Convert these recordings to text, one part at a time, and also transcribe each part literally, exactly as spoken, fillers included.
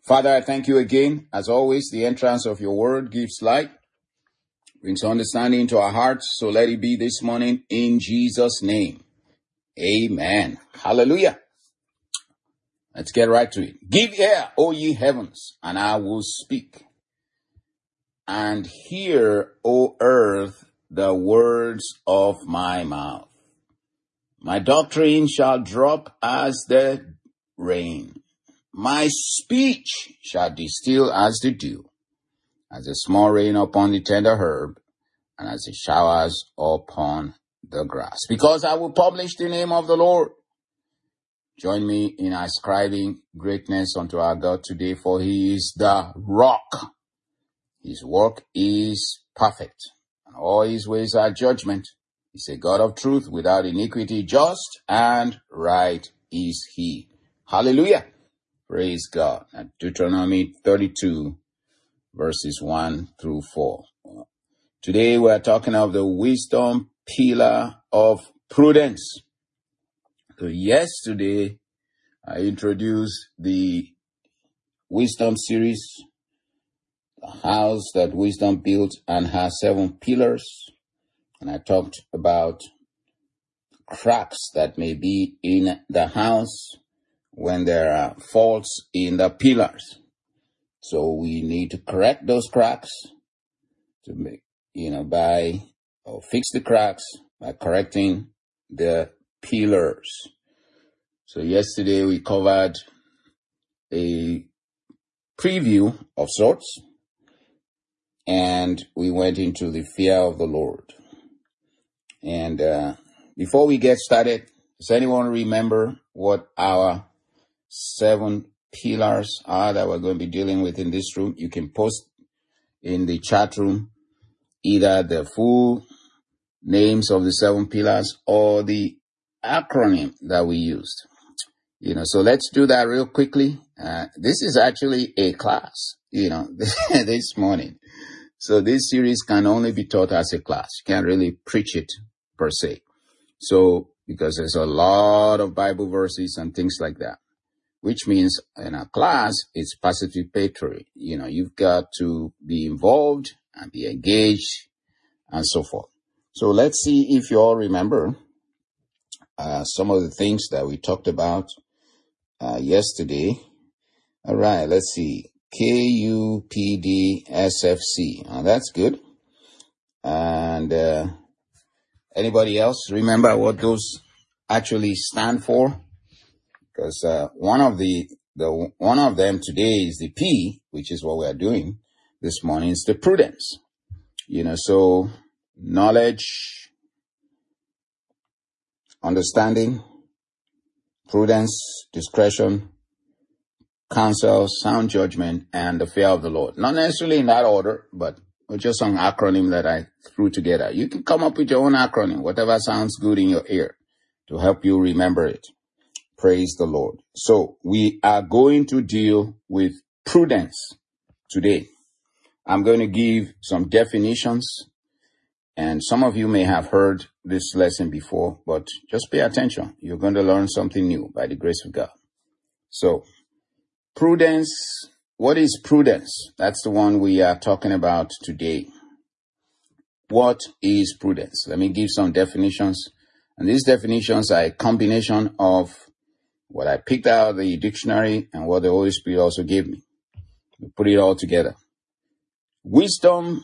Father, I thank you again. As always, the entrance of your word gives light, brings understanding to our hearts. So let it be this morning in Jesus' name. Amen. Hallelujah. Let's get right to it. Give ear, O ye heavens, and I will speak. And hear, O earth, the words of my mouth. My doctrine shall drop as the rain. My speech shall distill as the dew, as the small rain upon the tender herb, and as the showers upon the grass. Because I will publish the name of the Lord. Join me in ascribing greatness unto our God today, for he is the rock. His work is perfect, and all his ways are judgment. He's a God of truth, without iniquity, just and right is he. Hallelujah. Praise God. At Deuteronomy thirty-two, verses one through four. Today we are talking of the wisdom pillar of prudence. So yesterday I introduced the wisdom series, the house that wisdom built and has seven pillars. And I talked about cracks that may be in the house when there are faults in the pillars. So we need to correct those cracks to make, you know, by, or fix the cracks by correcting the pillars. So yesterday we covered a preview of sorts, and we went into the fear of the Lord. And uh, before we get started, does anyone remember what our seven pillars are that we're going to be dealing with in this room? You can post in the chat room either the full names of the seven pillars or the acronym that we used. You know, so let's do that real quickly. Uh, this is actually a class, you know, this morning. So this series can only be taught as a class. You can't really preach it per se. So, because there's a lot of Bible verses and things like that, which means in a class, it's participatory. You know, you've got to be involved and be engaged and so forth. So let's see if you all remember uh, some of the things that we talked about uh, yesterday. All right, let's see. K U P D S F C. Oh, that's good. And uh, anybody else remember what those actually stand for? Because uh, one of the the one of them today is the P, which is what we are doing this morning. It's the prudence. You know, so knowledge, understanding, prudence, discretion, counsel, sound judgment, and the fear of the Lord. Not necessarily in that order, but just some acronym that I threw together. You can come up with your own acronym, whatever sounds good in your ear, to help you remember it. Praise the Lord. So we are going to deal with prudence today. I'm going to give some definitions, and some of you may have heard this lesson before, but just pay attention. You're going to learn something new by the grace of God. So prudence, what is prudence? That's the one we are talking about today. What is prudence? Let me give some definitions. And these definitions are a combination of what I picked out of the dictionary and what the Holy Spirit also gave me. We put it all together. Wisdom,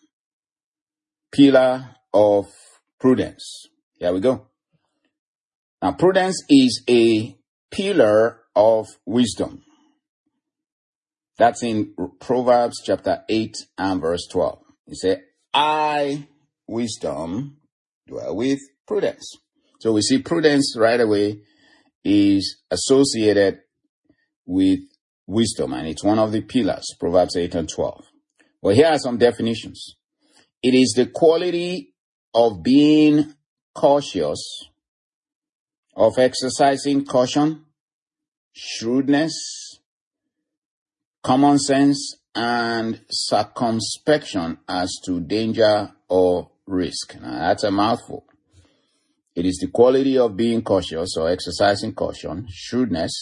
pillar of prudence. Here we go. Now, prudence is a pillar of wisdom. That's in Proverbs chapter eight and verse twelve. It says, I, wisdom, dwell with prudence. So we see prudence right away is associated with wisdom, and it's one of the pillars, Proverbs eight and twelve. Well, here are some definitions. It is the quality of being cautious, of exercising caution, shrewdness, common sense, and circumspection as to danger or risk. Now, that's a mouthful. It is the quality of being cautious or exercising caution, shrewdness,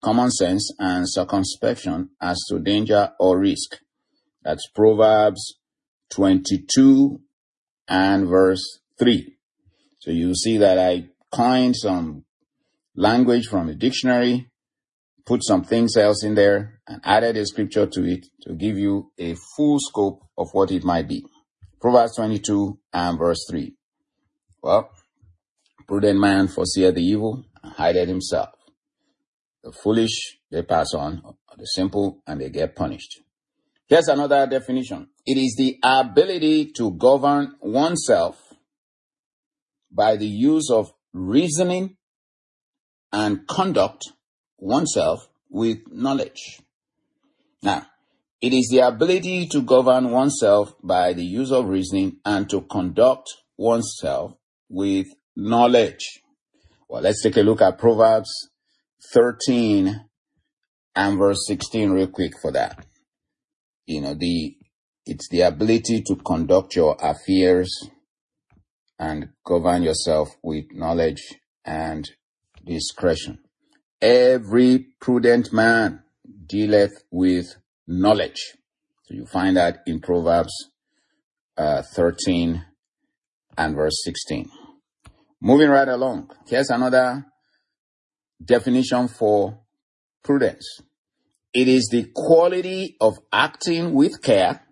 common sense and circumspection as to danger or risk. That's Proverbs twenty-two and verse three. So you see that I coined some language from the dictionary, put some things else in there, and added a scripture to it to give you a full scope of what it might be. Proverbs twenty-two and verse three. Well, prudent man foreseeth the evil and hideth himself. The foolish, they pass on, the simple, and they get punished. Here's another definition. It is the ability to govern oneself by the use of reasoning and conduct oneself with knowledge. Now, it is the ability to govern oneself by the use of reasoning and to conduct oneself with knowledge. Well, let's take a look at Proverbs thirteen and verse sixteen real quick for that. You know, the it's the ability to conduct your affairs and govern yourself with knowledge and discretion. Every prudent man dealeth with knowledge. So you find that in Proverbs uh, thirteen and verse sixteen. Moving right along, here's another definition for prudence. It is the quality of acting with care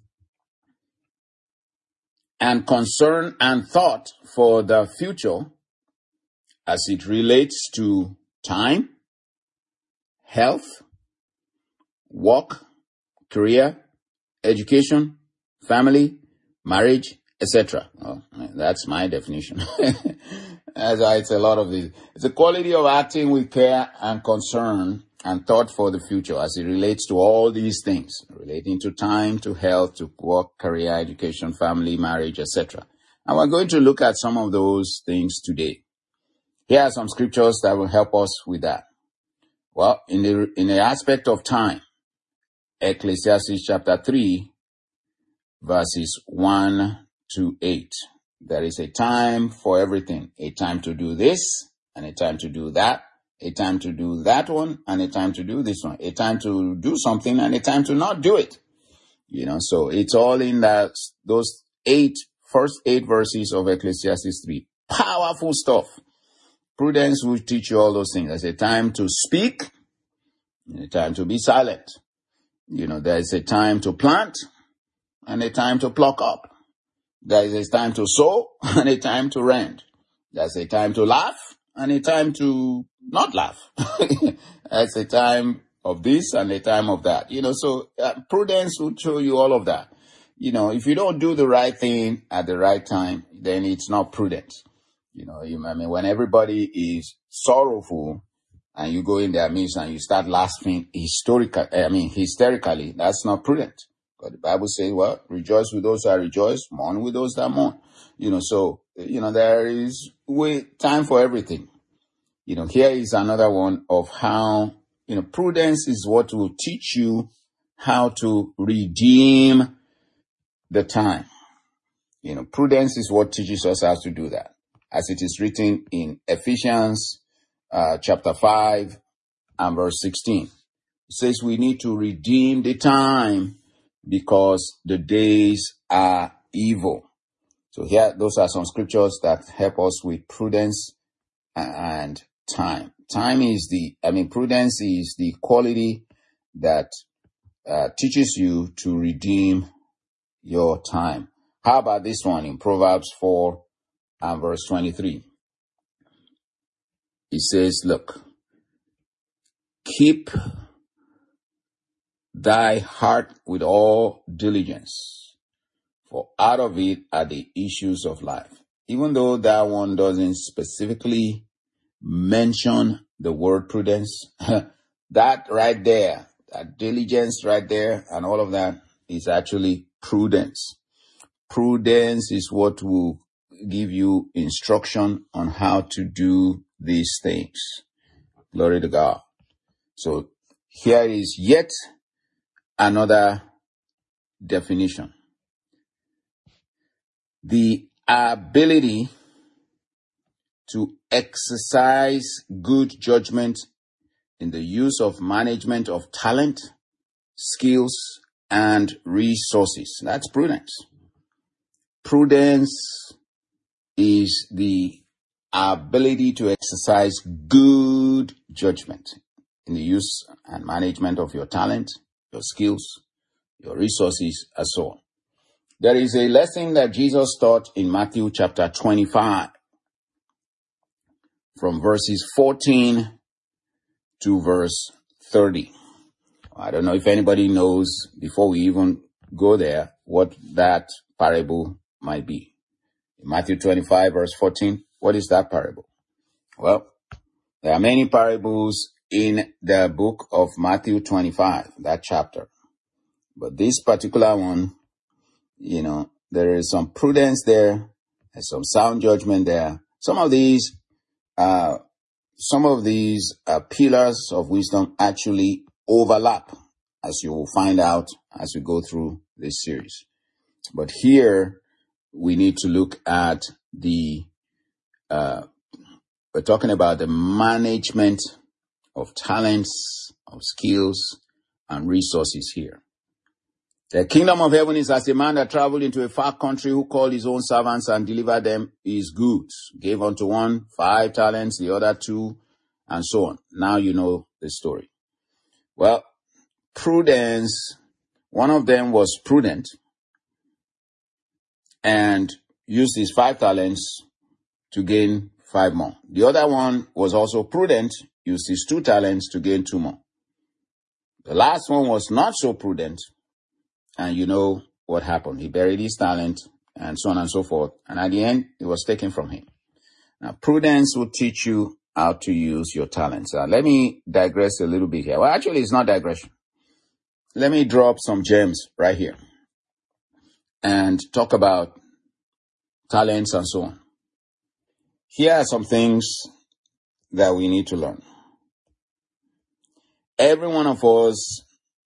and concern and thought for the future as it relates to time, health, work, career, education, family, marriage, et cetera. Oh, that's my definition. That's why it's a lot of these. It's the quality of acting with care and concern and thought for the future as it relates to all these things, relating to time, to health, to work, career, education, family, marriage, et cetera. And we're going to look at some of those things today. Here are some scriptures that will help us with that. Well, in the in the aspect of time, Ecclesiastes chapter three, verses one to eight. There is a time for everything. A time to do this, and a time to do that. A time to do that one, and a time to do this one. A time to do something, and a time to not do it. You know, so it's all in that, those eight, first eight verses of Ecclesiastes three. Powerful stuff. Prudence will teach you all those things. There's a time to speak, and a time to be silent. You know, there's a time to plant, and a time to pluck up. There is a time to sow and a time to rend. There's a time to laugh and a time to not laugh. There's a time of this and a time of that. You know, so uh, prudence will show you all of that. You know, if you don't do the right thing at the right time, then it's not prudent. You know, you, I mean, when everybody is sorrowful and you go in their midst and you start laughing historical, I mean, hysterically, that's not prudent. But the Bible says, well, rejoice with those that rejoice, mourn with those that mourn. You know, so, you know, there is way, time for everything. You know, here is another one of how, you know, prudence is what will teach you how to redeem the time. You know, prudence is what teaches us how to do that. As it is written in Ephesians uh, chapter five and verse sixteen. It says we need to redeem the time because the days are evil. So here, those are some scriptures that help us with prudence and time. Time is the, I mean, prudence is the quality that uh, teaches you to redeem your time. How about this one in Proverbs four and verse twenty-three? It says, look, keep thy heart with all diligence, for out of it are the issues of life. Even though that one doesn't specifically mention the word prudence, that right there, that diligence right there and all of that is actually prudence. Prudence is what will give you instruction on how to do these things. Glory to God. So here is yet another definition. The ability to exercise good judgment in the use of management of talent, skills, and resources. That's prudence. Prudence is the ability to exercise good judgment in the use and management of your talent, your skills, your resources, and so on. There is a lesson that Jesus taught in Matthew chapter twenty-five, from verses fourteen to verse thirty. I don't know if anybody knows, before we even go there, what that parable might be. In Matthew twenty-five, verse fourteen, what is that parable? Well, there are many parables in the book of Matthew twenty-five, that chapter. But this particular one, you know, there is some prudence there, there's some sound judgment there. Some of these, uh, some of these uh, pillars of wisdom actually overlap, as you will find out as we go through this series. But here, we need to look at the, uh, we're talking about the management of talents, of skills, and resources here. The kingdom of heaven is as a man that traveled into a far country, who called his own servants and delivered them his goods. Gave unto one five talents, the other two, and so on. Now you know the story. Well, prudence, one of them was prudent and used his five talents to gain five more. The other one was also prudent, used his two talents to gain two more. The last one was not so prudent, and you know what happened. He buried his talent, and so on and so forth. And at the end, it was taken from him. Now, prudence will teach you how to use your talents. Now, let me digress a little bit here. Well, actually, it's not digression. Let me drop some gems right here and talk about talents and so on. Here are some things that we need to learn. Every one of us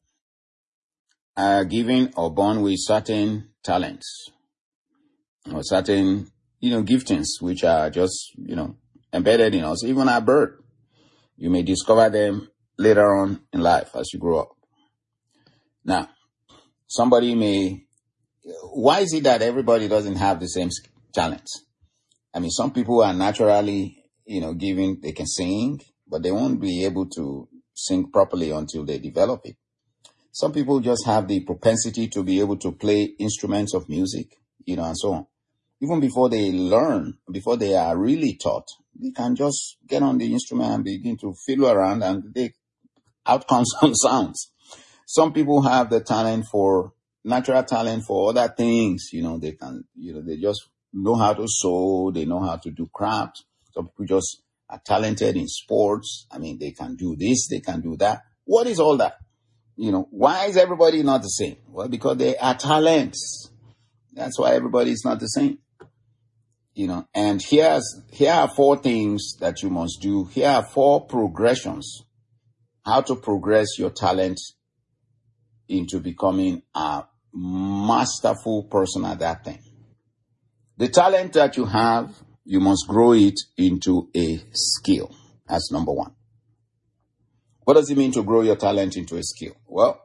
are given or born with certain talents or certain, you know, giftings, which are just, you know, embedded in us, even at birth. You may discover them later on in life as you grow up. Now, somebody may, why is it that everybody doesn't have the same talents? I mean, some people are naturally, you know, given, they can sing, but they won't be able to sing properly until they develop it. Some people just have the propensity to be able to play instruments of music, you know, and so on. Even before they learn, before they are really taught, they can just get on the instrument and begin to fiddle around, and they, out comes some sounds. Some people have the talent for, natural talent for other things, you know, they can, you know, they just know how to sew, they know how to do crafts. Some people just are talented in sports. I mean, they can do this, they can do that. What is all that? You know, why is everybody not the same? Well, because they are talents. That's why everybody is not the same. You know, and here's, here are four things that you must do. Here are four progressions. How to progress your talent into becoming a masterful person at that thing. The talent that you have, you must grow it into a skill. That's number one. What does it mean to grow your talent into a skill? Well,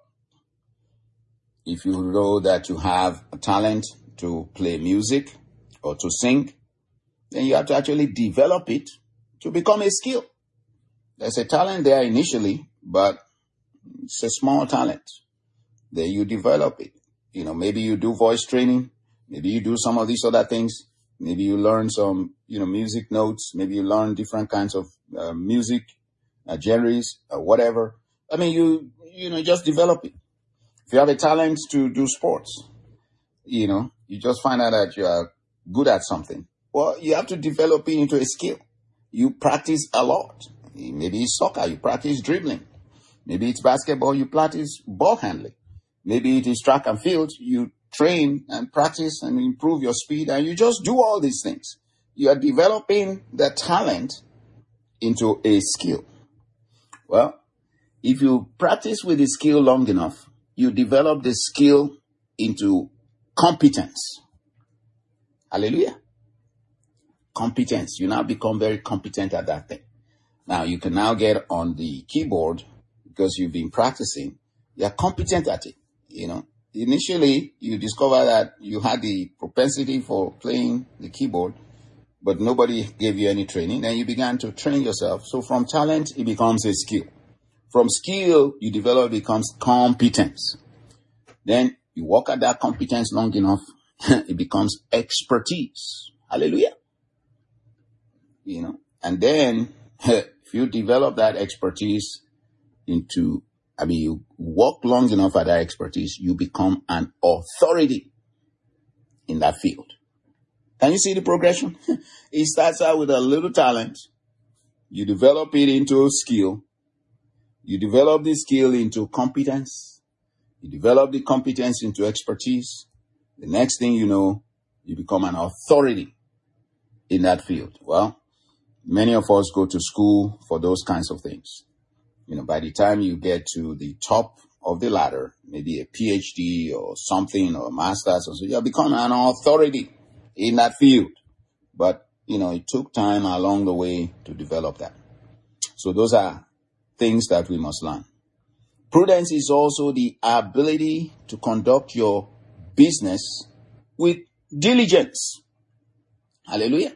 if you know that you have a talent to play music or to sing, then you have to actually develop it to become a skill. There's a talent there initially, but it's a small talent. Then you develop it. You know, maybe you do voice training. Maybe you do some of these other things. Maybe you learn some, you know, music notes. Maybe you learn different kinds of uh, music, uh, genres, or whatever. I mean, you, you know, just develop it. If you have a talent to do sports, you know, you just find out that you are good at something. Well, you have to develop it into a skill. You practice a lot. Maybe it's soccer, you practice dribbling. Maybe it's basketball, you practice ball handling. Maybe it is track and field, you train and practice and improve your speed, and you just do all these things. You are developing the talent into a skill. Well, if you practice with the skill long enough, you develop the skill into competence. Hallelujah. Competence. You now become very competent at that thing. Now you can now get on the keyboard because you've been practicing. You're competent at it. You know, initially you discover that you had the propensity for playing the keyboard, but nobody gave you any training. Then you began to train yourself. So from talent, it becomes a skill. From skill, you develop, becomes competence. Then you work at that competence long enough, it becomes expertise. Hallelujah. You know, and then if you develop that expertise into, I mean, you work long enough at that expertise, you become an authority in that field. Can you see the progression? It starts out with a little talent. You develop it into skill. You develop the skill into competence. You develop the competence into expertise. The next thing you know, you become an authority in that field. Well, many of us go to school for those kinds of things. You know, by the time you get to the top of the ladder, maybe a P H D or something or a master's or so, you have become an authority in that field. But, you know, it took time along the way to develop that. So those are things that we must learn. Prudence is also the ability to conduct your business with diligence. Hallelujah.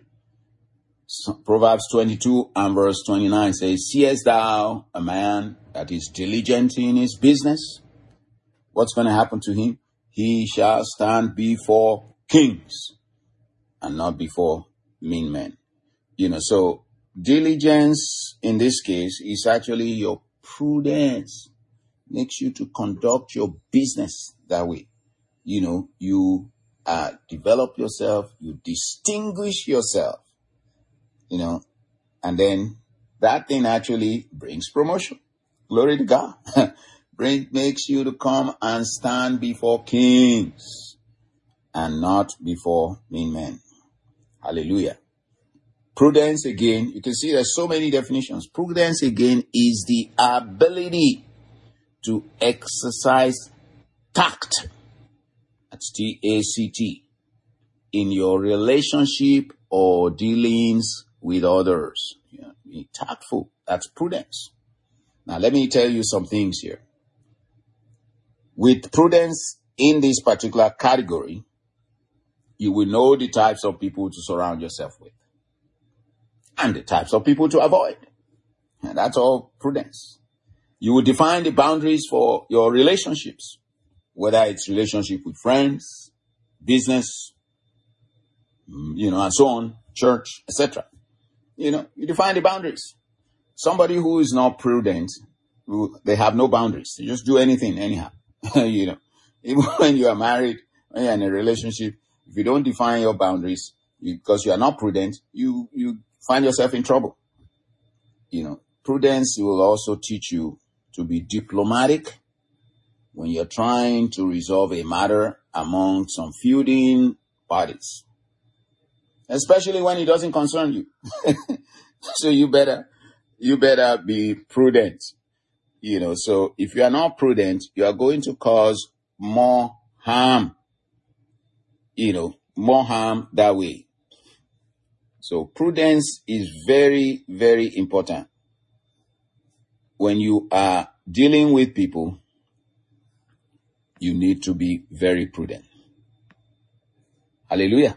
So Proverbs twenty-two and verse twenty-nine says, seest thou a man that is diligent in his business? What's going to happen to him? He shall stand before kings and not before mean men. You know, so diligence in this case is actually your prudence. Makes you to conduct your business that way. You know, you uh, develop yourself, you distinguish yourself, you know, and then that thing actually brings promotion. Glory to God. Bring, makes you to come and stand before kings and not before mean men. Hallelujah. Prudence again, you can see there's so many definitions. Prudence again is the ability to exercise tact. That's T A C T. In your relationship or dealings with others. You know, be tactful. That's prudence. Now let me tell you some things here. With prudence in this particular category, you will know the types of people to surround yourself with. And the types of people to avoid. And that's all prudence. You will define the boundaries for your relationships, whether it's relationship with friends, business, you know, and so on, church, et cetera. You know, you define the boundaries. Somebody who is not prudent, who, they have no boundaries. They just do anything anyhow. You know, even when you are married, when you're in a relationship, if you don't define your boundaries, you, because you are not prudent, you, you find yourself in trouble. You know, prudence will also teach you to be diplomatic when you're trying to resolve a matter among some feuding parties, especially when it doesn't concern you. So you better, you better be prudent. You know, so if you are not prudent, you are going to cause more harm, you know, more harm that way. So prudence is very, very important. When you are dealing with people, you need to be very prudent. Hallelujah.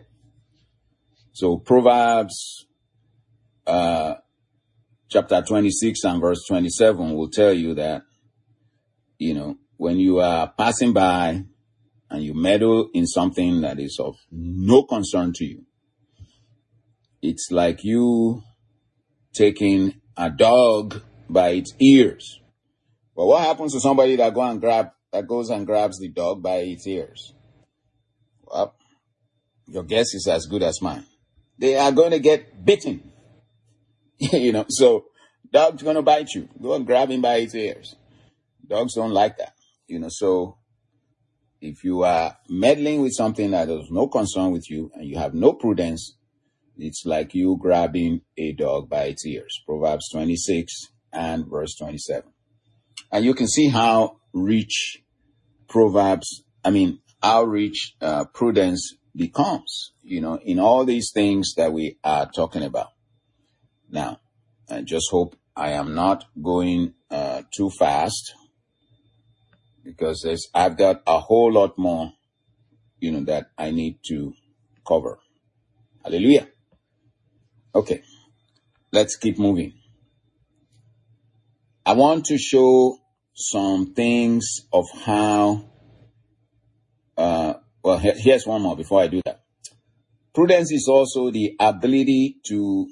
So Proverbs uh, chapter twenty-six and verse twenty-seven will tell you that, you know, when you are passing by and you meddle in something that is of no concern to you, it's like you taking a dog by its ears. But what happens to somebody that go and grab that goes and grabs the dog by its ears? Well, your guess is as good as mine. They are going to get bitten. You know, so dog's going to bite you. Go and grab him by its ears. Dogs don't like that. You know, so if you are meddling with something that has no concern with you and you have no prudence, it's like you grabbing a dog by its ears. Proverbs twenty-six and verse twenty-seven. And you can see how rich Proverbs, I mean, how rich uh, prudence becomes, you know, in all these things that we are talking about. Now, I just hope I am not going uh, too fast because there's, I've got a whole lot more, you know, that I need to cover. Hallelujah. Okay, let's keep moving. I want to show some things of how, uh, well, here, here's one more before I do that. Prudence is also the ability to,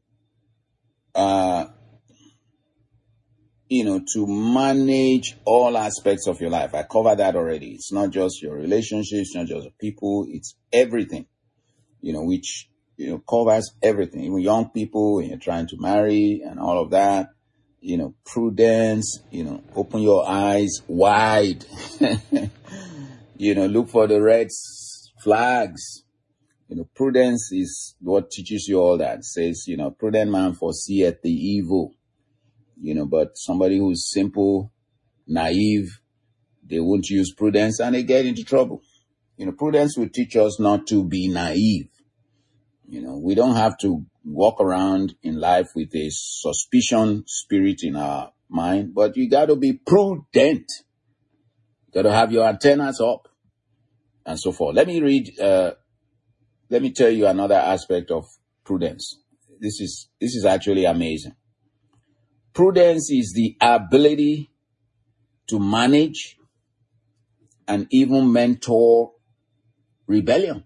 uh, you know, to manage all aspects of your life. I covered that already. It's not just your relationships, not just people, it's everything, you know, which, you know, covers everything. Even young people, when you're trying to marry and all of that, you know, prudence, you know, open your eyes wide, you know, look for the red flags. You know, prudence is what teaches you all that. It says, you know, prudent man foreseeth the evil. You know, but somebody who's simple, naive, they won't use prudence and they get into trouble. You know, prudence will teach us not to be naive. You know, we don't have to walk around in life with a suspicion spirit in our mind, but you got to be prudent. You got to have your antennas up and so forth. Let me read, uh, let me tell you another aspect of prudence. This is, this is actually amazing. Prudence is the ability to manage and even mentor rebellion.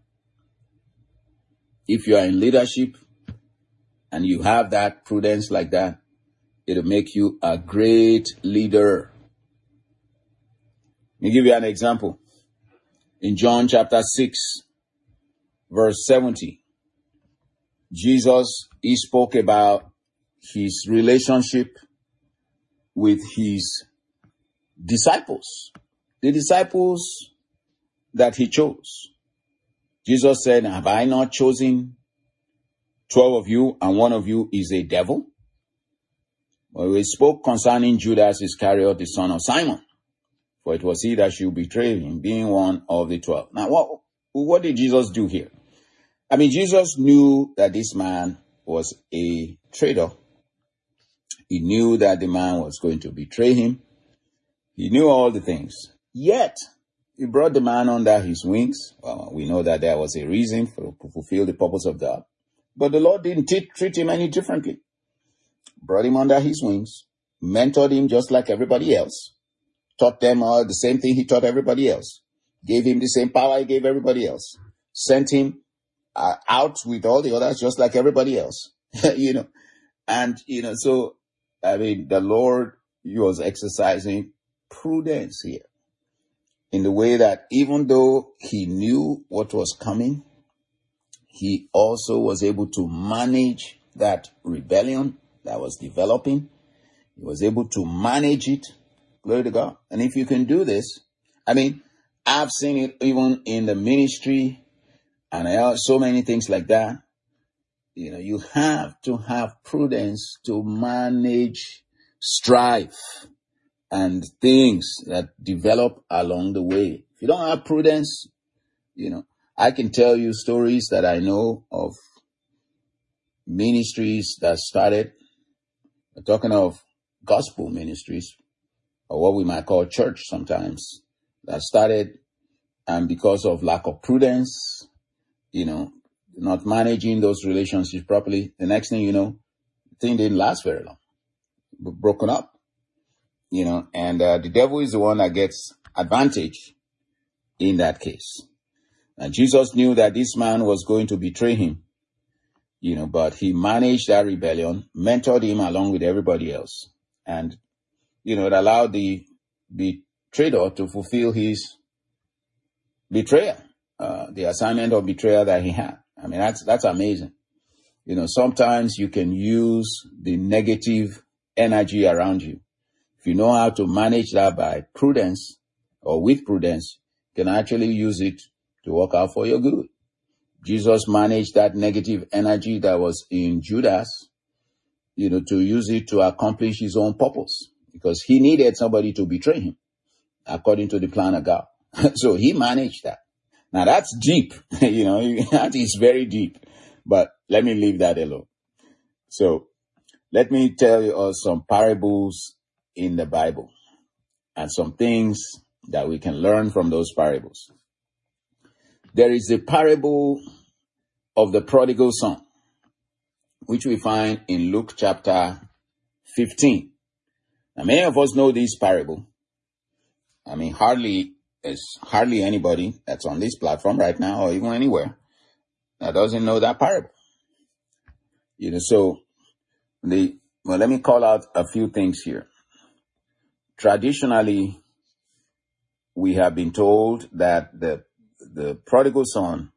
If you are in leadership and you have that prudence like that, it'll make you a great leader. Let me give you an example. In John chapter six, verse seventy, Jesus, he spoke about his relationship with his disciples, the disciples that he chose. Jesus said, have I not chosen twelve of you and one of you is a devil? Well, he spoke concerning Judas Iscariot, the son of Simon, for it was he that should betray him, being one of the twelve. Now, what, what did Jesus do here? I mean, Jesus knew that this man was a traitor. He knew that the man was going to betray him. He knew all the things. Yet, he brought the man under his wings. Well, we know that there was a reason for to fulfill the purpose of God. But the Lord didn't t- treat him any differently. Brought him under his wings, mentored him just like everybody else, taught them all the same thing he taught everybody else, gave him the same power he gave everybody else, sent him uh, out with all the others just like everybody else, you know. And, you know, so, I mean, the Lord, he was exercising prudence here in the way that even though he knew what was coming, he also was able to manage that rebellion that was developing. He was able to manage it. Glory to God. And if you can do this, I mean, I've seen it even in the ministry and I have so many things like that. You know, you have to have prudence to manage strife and things that develop along the way. If you don't have prudence, you know, I can tell you stories that I know of ministries that started, we're talking of gospel ministries, or what we might call church sometimes, that started, and because of lack of prudence, you know, not managing those relationships properly, the next thing you know, the thing didn't last very long, broken up, you know, and uh, the devil is the one that gets advantage in that case. And Jesus knew that this man was going to betray him, you know, but he managed that rebellion, mentored him along with everybody else. And, you know, it allowed the betrayer to fulfill his betrayal, uh, the assignment of betrayal that he had. I mean, that's, that's amazing. You know, sometimes you can use the negative energy around you. If you know how to manage that by prudence or with prudence, you can actually use it to work out for your good. Jesus managed that negative energy that was in Judas, you know, to use it to accomplish his own purpose, because he needed somebody to betray him according to the plan of God. So he managed that. Now that's deep, you know, that is very deep, but let me leave that alone. So Let me tell you uh, some parables in the Bible and some things that we can learn from those parables. There is the parable of the prodigal son, which we find in Luke chapter fifteen. Now, many of us know this parable. I mean, hardly is hardly anybody that's on this platform right now or even anywhere that doesn't know that parable. You know, so the well, let me call out a few things here. Traditionally, we have been told that the the prodigal son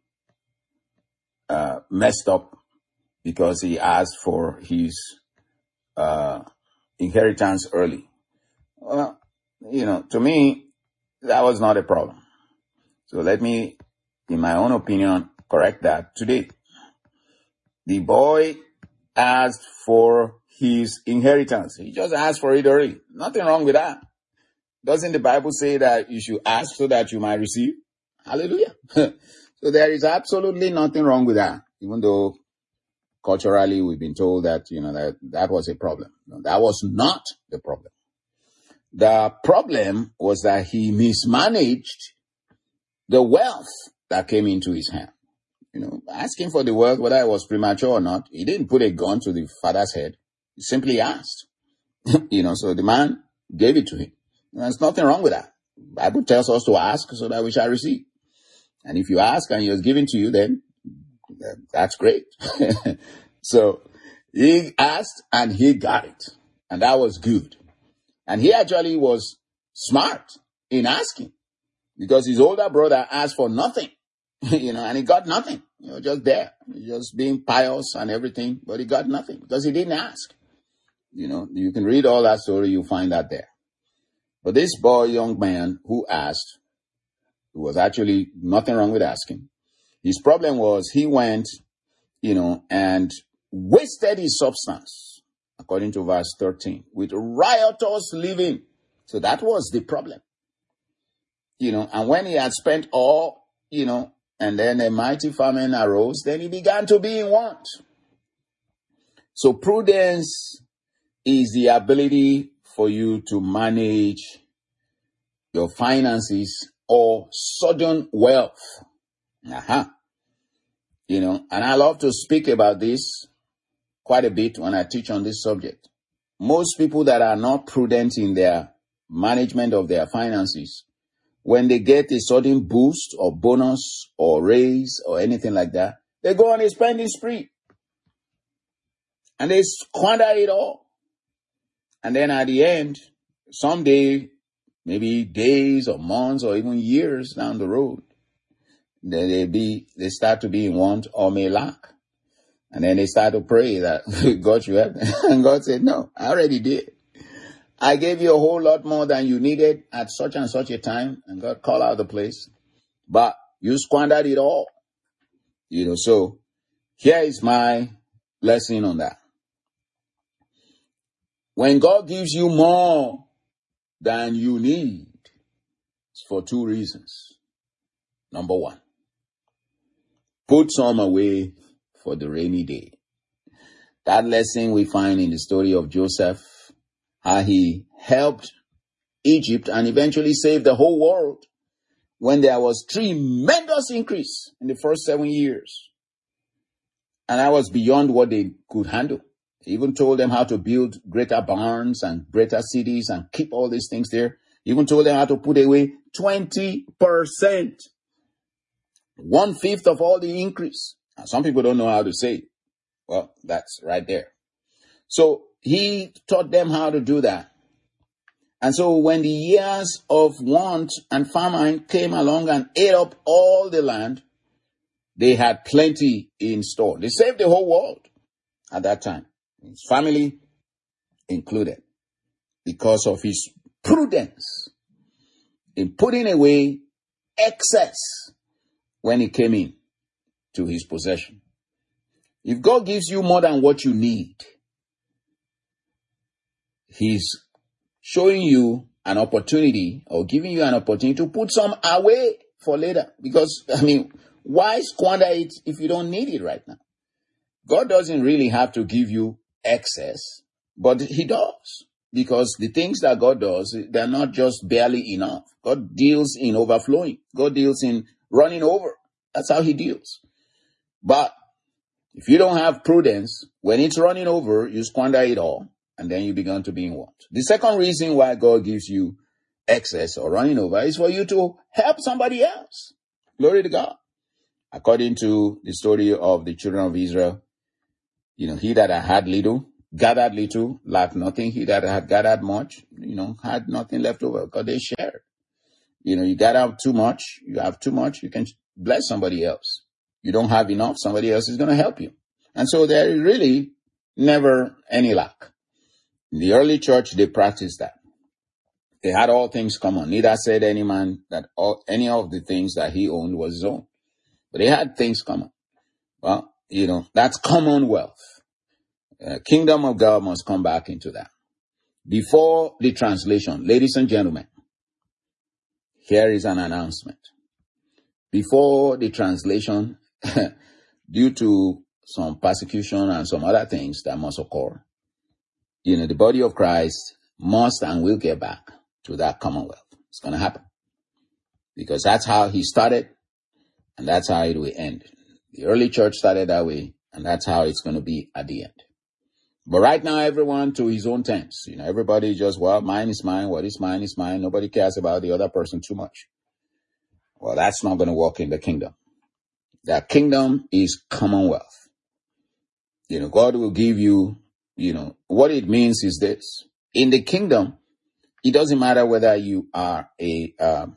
uh, messed up because he asked for his uh, inheritance early. Well, you know, to me, that was not a problem. So let me, in my own opinion, correct that today. The boy asked for his inheritance. He just asked for it early. Nothing wrong with that. Doesn't the Bible say that you should ask so that you might receive? Hallelujah. So there is absolutely nothing wrong with that, even though culturally we've been told that, you know, that that was a problem. No, that was not the problem. The problem was that he mismanaged the wealth that came into his hand. You know, asking for the wealth, whether it was premature or not, he didn't put a gun to the father's head. He simply asked. You know, so the man gave it to him. And there's nothing wrong with that. The Bible tells us to ask so that we shall receive. And if you ask and it's given to you, then that's great. So he asked and he got it. And that was good. And he actually was smart in asking because his older brother asked for nothing, you know, and he got nothing, you know, just there, just being pious and everything, but he got nothing because he didn't ask. You know, you can read all that story, you'll find that there. But this boy, young man who asked, there was actually nothing wrong with asking. His problem was he went, you know, and wasted his substance, according to verse thirteen, with riotous living. So that was the problem. You know, and when he had spent all, you know, and then a mighty famine arose, then he began to be in want. So prudence is the ability for you to manage your finances or sudden wealth. Uh-huh. You know, and I love to speak about this quite a bit when I teach on this subject. Most people that are not prudent in their management of their finances, when they get a sudden boost or bonus or raise or anything like that, they go on a spending spree. And they squander it all. And then at the end, someday, maybe days or months or even years down the road, they, they be they start to be in want or may lack. And then they start to pray that God should help them. And God said, no, I already did. I gave you a whole lot more than you needed at such and such a time. And God called out the place. But you squandered it all. You know, so here is my lesson on that. When God gives you more than you need, it's for two reasons. Number one, put some away for the rainy day. That lesson we find in the story of Joseph, how he helped Egypt and eventually saved the whole world when there was tremendous increase in the first seven years. And that was beyond what they could handle. He even told them how to build greater barns and greater cities and keep all these things there. He even told them how to put away twenty percent, one fifth of all the increase. Now, some people don't know how to say it. Well, that's right there. So he taught them how to do that. And so when the years of want and famine came along and ate up all the land, they had plenty in store. They saved the whole world at that time, his family included, because of his prudence in putting away excess when it came in to his possession. If God gives you more than what you need, he's showing you an opportunity or giving you an opportunity to put some away for later. Because, I mean, why squander it if you don't need it right now? God doesn't really have to give you excess, but he does. Because the things that God does, they're not just barely enough. God deals in overflowing. God deals in running over. That's how he deals. But if you don't have prudence, when it's running over, you squander it all, and then you begin to be in want. The second reason why God gives you excess or running over is for you to help somebody else. Glory to God. According to the story of the children of Israel, you know, he that had little, gathered little, lacked nothing. He that had gathered much, you know, had nothing left over because they shared. You know, you gather too much, you have too much, you can bless somebody else. You don't have enough, somebody else is going to help you. And so there is really never any lack. In the early church, they practiced that. They had all things common. Neither said any man that all, any of the things that he owned was his own. But they had things common. Well, you know, that's commonwealth. Uh, kingdom of God must come back into that. Before the translation, ladies and gentlemen, here is an announcement. Before the translation, due to some persecution and some other things that must occur, you know, the body of Christ must and will get back to that commonwealth. It's going to happen. Because that's how he started, and that's how it will end. The early church started that way, and that's how it's going to be at the end. But right now, everyone to his own terms. You know, everybody just, well, mine is mine. What is mine is mine. Nobody cares about the other person too much. Well, that's not going to work in the kingdom. The kingdom is commonwealth. You know, God will give you, you know, what it means is this. In the kingdom, it doesn't matter whether you are a um,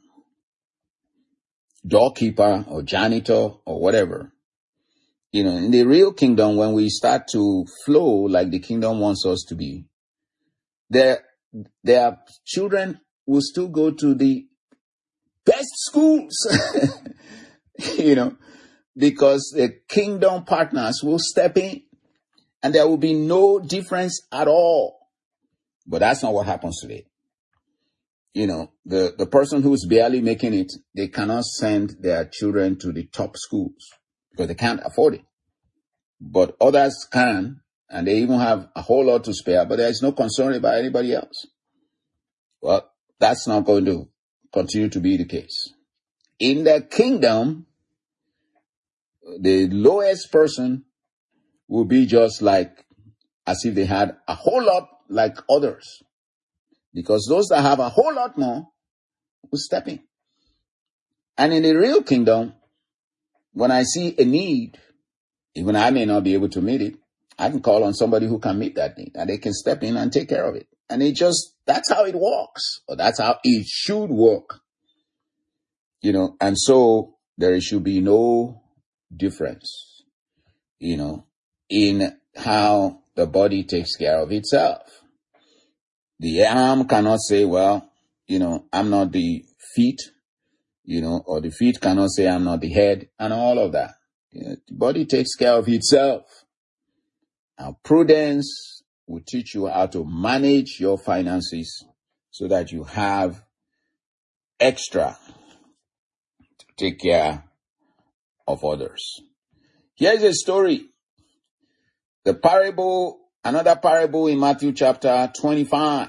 doorkeeper or janitor or whatever. You know, in the real kingdom, when we start to flow like the kingdom wants us to be, there, their children will still go to the best schools, you know, because the kingdom partners will step in and there will be no difference at all. But that's not what happens today. You know, the, the person who's barely making it, they cannot send their children to the top schools because they can't afford it. But others can, and they even have a whole lot to spare, but there is no concern about anybody else. Well, that's not going to continue to be the case. In the kingdom, the lowest person will be just like as if they had a whole lot like others. Because those that have a whole lot more will step in. And in the real kingdom, when I see a need, even I may not be able to meet it, I can call on somebody who can meet that need and they can step in and take care of it. And it just, that's how it works, or that's how it should work. You know, and so there should be no difference, you know, in how the body takes care of itself. The arm cannot say, well, you know, I'm not the feet, you know, or the feet cannot say I'm not the head, and all of that. You know, the body takes care of itself. Now, prudence will teach you how to manage your finances so that you have extra to take care of others. Here's a story. The parable, another parable in Matthew chapter twenty-five,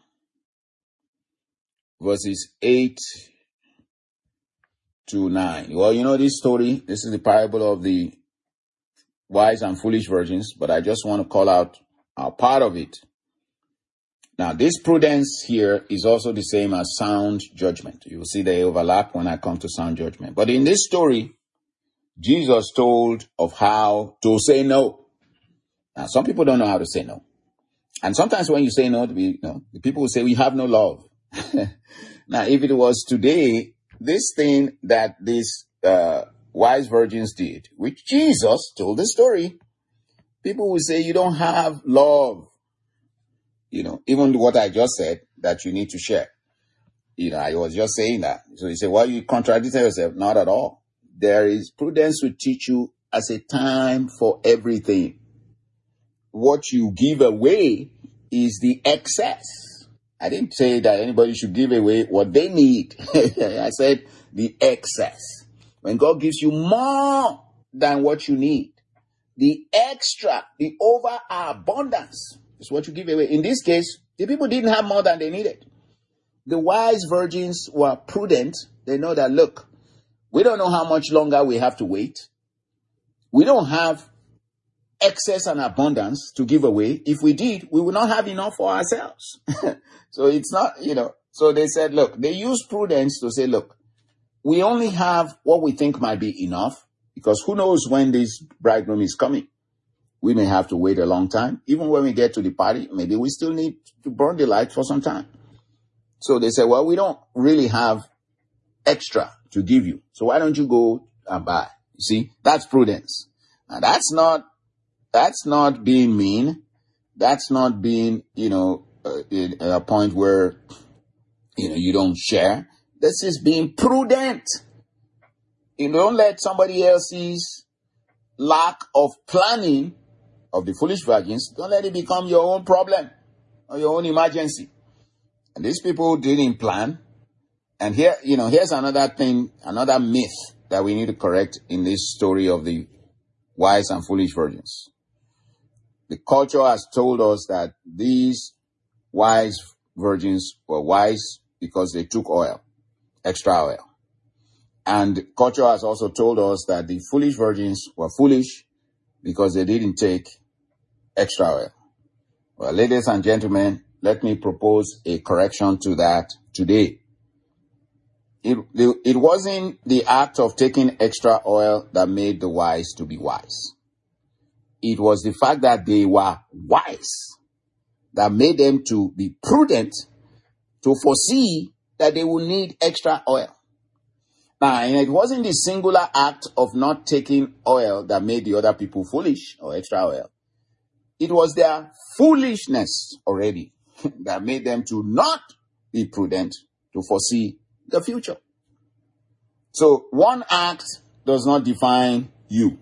verses eight to nine. Well, you know this story. This is the parable of the wise and foolish virgins, but I just want to call out a part of it. Now, this prudence here is also the same as sound judgment. You will see they overlap when I come to sound judgment. But in this story, Jesus told of how to say no. Now, some people don't know how to say no. And sometimes when you say no, you know, the people will say, we have no love. Now, if it was today, this thing that these uh, wise virgins did, which Jesus told the story, people will say, you don't have love. You know, even what I just said, that you need to share. You know, I was just saying that. So you say, well, you contradicted yourself. Not at all. There is prudence will teach you as a time for everything. What you give away is the excess. I didn't say that anybody should give away what they need. I said the excess. When God gives you more than what you need, the extra, the over abundance is what you give away. In this case, the people didn't have more than they needed. The wise virgins were prudent. They know that, look, we don't know how much longer we have to wait. We don't have excess and abundance to give away. If we did, we would not have enough for ourselves. So it's not, you know, so they said, look, they used prudence to say, look, we only have what we think might be enough, because who knows when this bridegroom is coming. We may have to wait a long time. Even when we get to the party, maybe we still need to burn the light for some time. So they said, well, we don't really have extra to give you. So why don't you go and buy? You see, that's prudence. Now that's not, that's not being mean. That's not being, you know, uh, in a point where, you know, you don't share. This is being prudent. You don't let somebody else's lack of planning of the foolish virgins, don't let it become your own problem or your own emergency. And these people didn't plan. And here, you know, here's another thing, another myth that we need to correct in this story of the wise and foolish virgins. The culture has told us that these wise virgins were wise because they took oil, extra oil. And culture has also told us that the foolish virgins were foolish because they didn't take extra oil. Well, ladies and gentlemen, let me propose a correction to that today. It, it wasn't the act of taking extra oil that made the wise to be wise. It was the fact that they were wise that made them to be prudent, to foresee that they will need extra oil. Now, and it wasn't the singular act of not taking oil that made the other people foolish or extra oil. It was their foolishness already that made them to not be prudent, to foresee the future. So one act does not define you.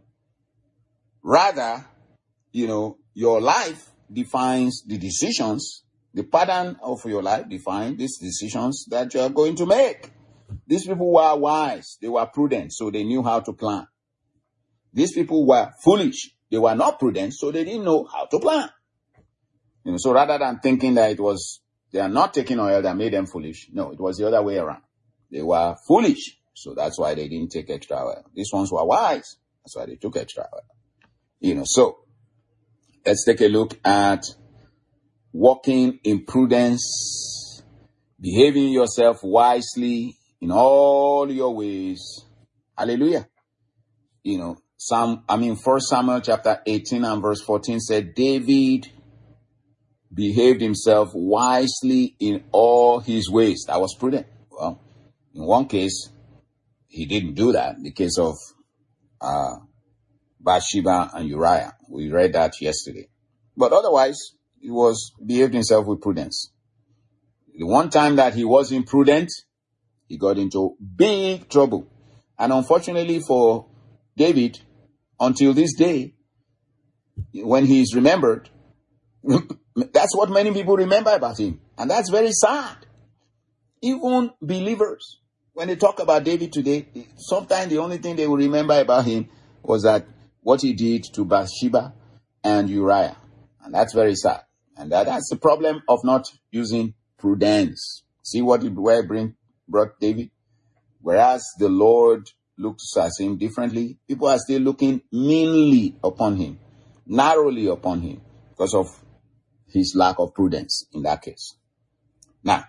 Rather, you know, your life defines the decisions. The pattern of your life defines these decisions that you are going to make. These people were wise. They were prudent, so they knew how to plan. These people were foolish. They were not prudent, so they didn't know how to plan. You know, so rather than thinking that it was they are not taking oil that made them foolish, no, it was the other way around. They were foolish, so that's why they didn't take extra oil. These ones were wise, that's why they took extra oil. You know, so let's take a look at walking in prudence, behaving yourself wisely in all your ways. Hallelujah. You know, Psalm, I mean, First Samuel chapter eighteen and verse fourteen said, David behaved himself wisely in all his ways. That was prudent. Well, in one case, he didn't do that. The case of uh, Bathsheba and Uriah. We read that yesterday. But otherwise, he was behaved himself with prudence. The one time that he was imprudent, he got into big trouble. And unfortunately for David, until this day, when he is remembered, that's what many people remember about him. And that's very sad. Even believers, when they talk about David today, sometimes the only thing they will remember about him was that what he did to Bathsheba and Uriah. And that's very sad. And that, that's the problem of not using prudence. See what it, where it bring, brought David? Whereas the Lord looks at him differently, people are still looking meanly upon him, narrowly upon him, because of his lack of prudence in that case. Now,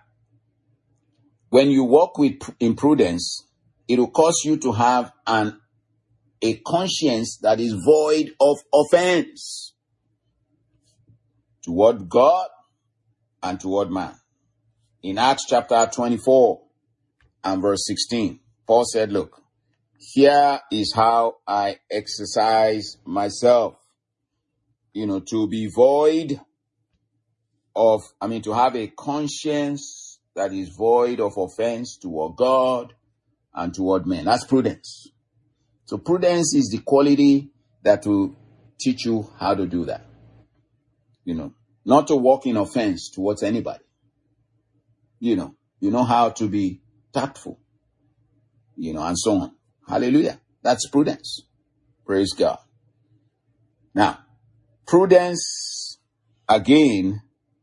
when you walk with imprudence, it will cause you to have an a conscience that is void of offense toward God and toward man. In Acts chapter twenty-four and verse sixteen, Paul said, look, here is how I exercise myself, you know, to be void of, I mean, to have a conscience that is void of offense toward God and toward men. That's prudence. So prudence is the quality that will teach you how to do that. You know, not to walk in offense towards anybody. You know, you know how to be tactful, you know, and so on. Hallelujah. That's prudence. Praise God. Now, prudence, again,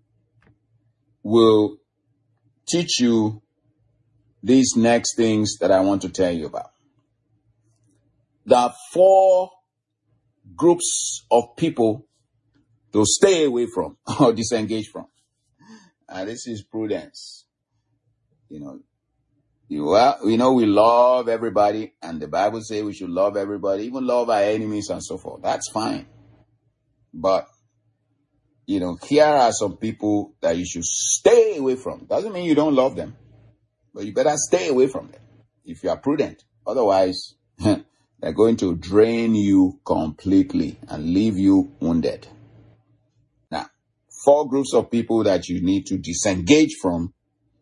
will teach you these next things that I want to tell you about. There are four groups of people to stay away from or disengage from. And this is prudence. You know, you, well, we know we love everybody, and the Bible says we should love everybody, even love our enemies and so forth. That's fine. But, you know, here are some people that you should stay away from. Doesn't mean you don't love them, but you better stay away from them if you are prudent. Otherwise, they're going to drain you completely and leave you wounded. Now, four groups of people that you need to disengage from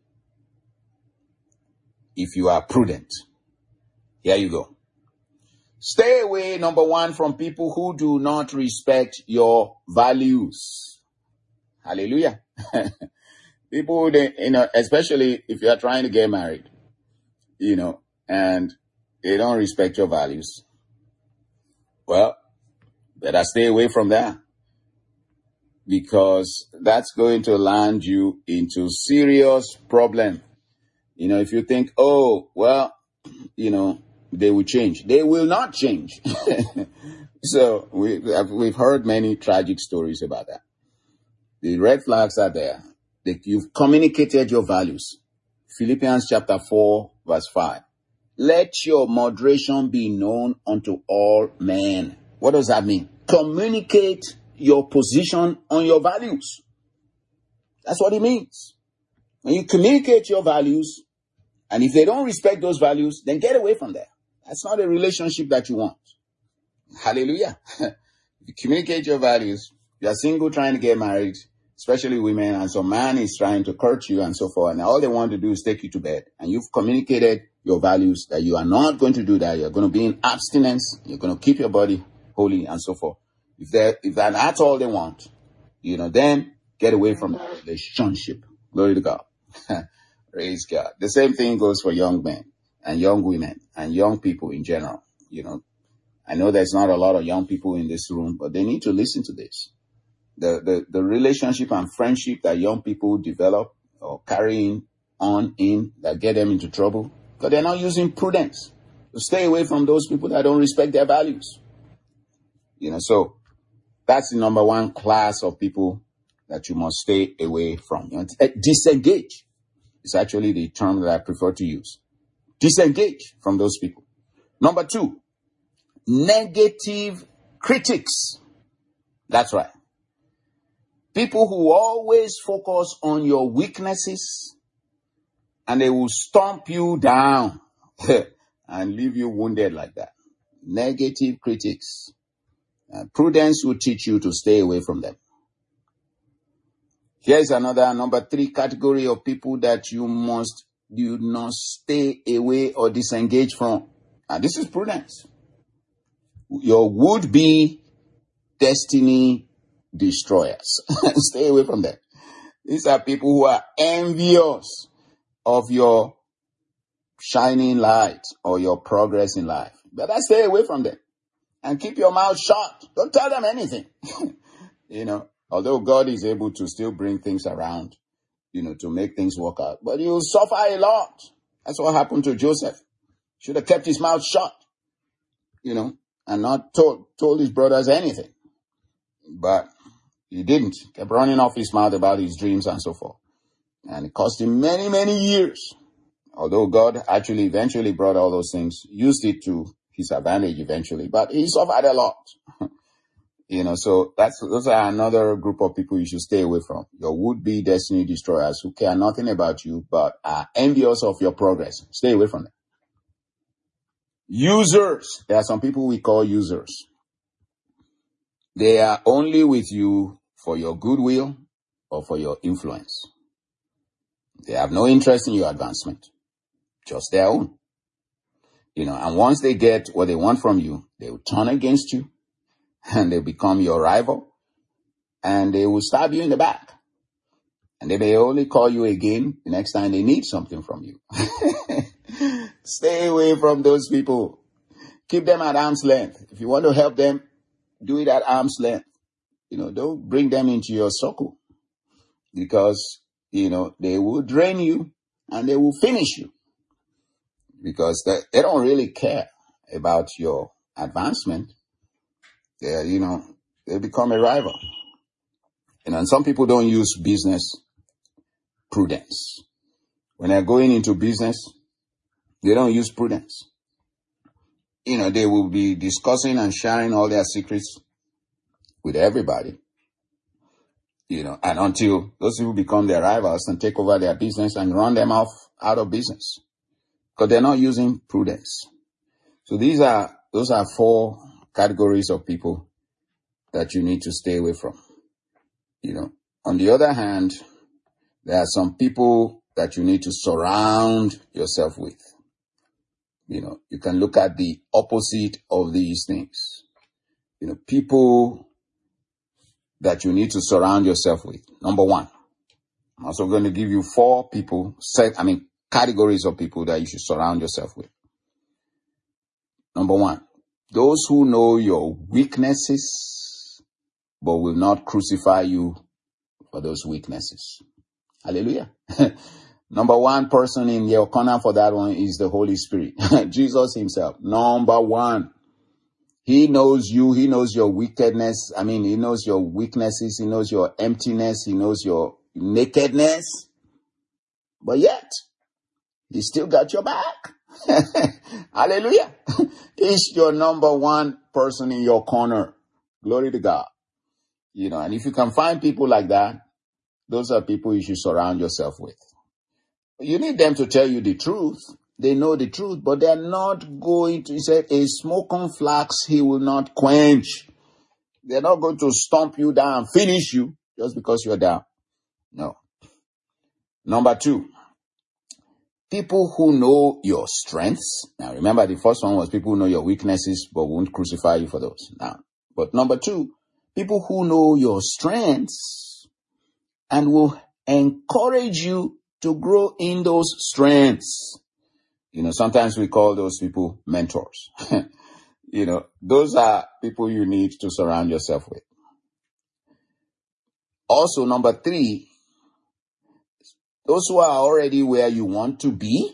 if you are prudent. Here you go. Stay away, number one, from people who do not respect your values. Hallelujah. People, they, you know, especially if you are trying to get married, you know, and they don't respect your values. Well, better stay away from that, because that's going to land you into serious problem. You know, if you think, oh, well, you know, they will change. They will not change. So we, we've heard many tragic stories about that. The red flags are there. That you've communicated your values. Philippians chapter four, verse five. Let your moderation be known unto all men. What does that mean? Communicate your position on your values. That's what it means. When you communicate your values, and if they don't respect those values, then get away from there. That's not a relationship that you want. Hallelujah. If you communicate your values, you are single trying to get married, especially women, and some man is trying to court you and so forth, and all they want to do is take you to bed, and you've communicated your values that you are not going to do that, you're going to be in abstinence, you're going to keep your body holy and so forth. If they if that's all they want, you know, then get away from the relationship. Glory to God. Praise God. The same thing goes for young men and young women and young people in general. You know, I know there's not a lot of young people in this room, but they need to listen to this. The, the, the relationship and friendship that young people develop or carrying on in that get them into trouble, because they're not using prudence. So stay away from those people that don't respect their values. You know, so that's the number one class of people that you must stay away from. You know, disengage is actually the term that I prefer to use. Disengage from those people. Number two, negative critics. That's right. People who always focus on your weaknesses, and they will stomp you down and leave you wounded like that. Negative critics. Uh, prudence will teach you to stay away from them. Here's another number three category of people that you must you not stay away or disengage from. And this is prudence. Your would-be destiny destroyers. Stay away from them. These are people who are envious of your shining light or your progress in life. Better stay away from them and keep your mouth shut. Don't tell them anything. You know, although God is able to still bring things around, you know, to make things work out, but you'll suffer a lot. That's what happened to Joseph. Should have kept his mouth shut, you know, and not told, told his brothers anything. But he didn't. Kept running off his mouth about his dreams and so forth. And it cost him many, many years. Although God actually eventually brought all those things, used it to his advantage eventually, but he suffered a lot. You know, so that's, those are another group of people you should stay away from. Your would-be destiny destroyers who care nothing about you, but are envious of your progress. Stay away from them. Users. There are some people we call users. They are only with you for your goodwill or for your influence. They have no interest in your advancement, just their own. You know, and once they get what they want from you, they will turn against you and they become your rival and they will stab you in the back. And they may only call you again the next time they need something from you. Stay away from those people. Keep them at arm's length. If you want to help them, do it at arm's length. You know, don't bring them into your circle because, you know, they will drain you and they will finish you because they, they don't really care about your advancement. They, you know, they become a rival. You know, and some people don't use business prudence. When they're going into business, they don't use prudence. You know, they will be discussing and sharing all their secrets with everybody. You know, and until those people become their rivals and take over their business and run them off out of business. Because they're not using prudence. So these are, those are four categories of people that you need to stay away from. You know, on the other hand, there are some people that you need to surround yourself with. You know, you can look at the opposite of these things. You know, people that you need to surround yourself with. Number one, I'm also going to give you four people, set, I mean, categories of people that you should surround yourself with. Number one, those who know your weaknesses, but will not crucify you for those weaknesses. Hallelujah. Number one person in your corner for that one is the Holy Spirit. Jesus himself. Number one. He knows you. He knows your wickedness. I mean, he knows your weaknesses. He knows your emptiness. He knows your nakedness. But yet, he still got your back. Hallelujah. He's your number one person in your corner. Glory to God. You know, and if you can find people like that, those are people you should surround yourself with. You need them to tell you the truth. They know the truth, but they're not going to, he said, a smoking flax he will not quench. They're not going to stomp you down, finish you just because you're down. No. Number two, people who know your strengths. Now remember, the first one was people who know your weaknesses, but won't crucify you for those. Now, but number two, people who know your strengths and will encourage you to grow in those strengths. You know, sometimes we call those people mentors. You know, those are people you need to surround yourself with. Also, number three, those who are already where you want to be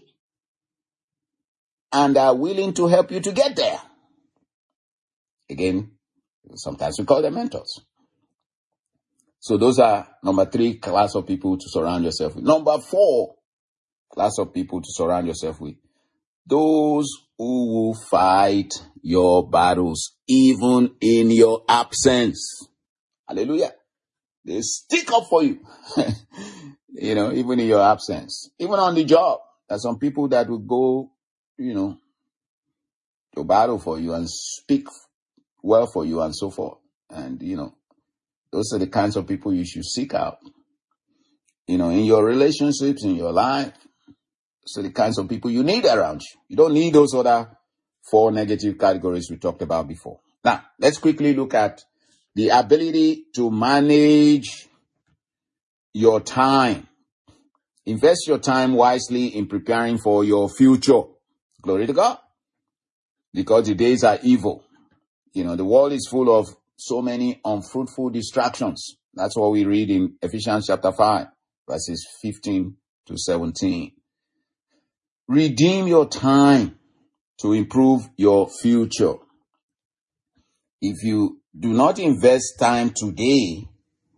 and are willing to help you to get there. Again, sometimes we call them mentors. So those are number three class of people to surround yourself with. Number four class of people to surround yourself with. Those who will fight your battles, even in your absence. Hallelujah. They stick up for you. You know, even in your absence. Even on the job. There's some people that will go, you know, to battle for you and speak well for you and so forth. And, you know, those are the kinds of people you should seek out. You know, in your relationships, in your life. So the kinds of people you need around you. You don't need those other four negative categories we talked about before. Now, let's quickly look at the ability to manage your time. Invest your time wisely in preparing for your future. Glory to God. Because the days are evil. You know, the world is full of so many unfruitful distractions. That's what we read in Ephesians chapter five, verses fifteen to seventeen. Redeem your time to improve your future. If you do not invest time today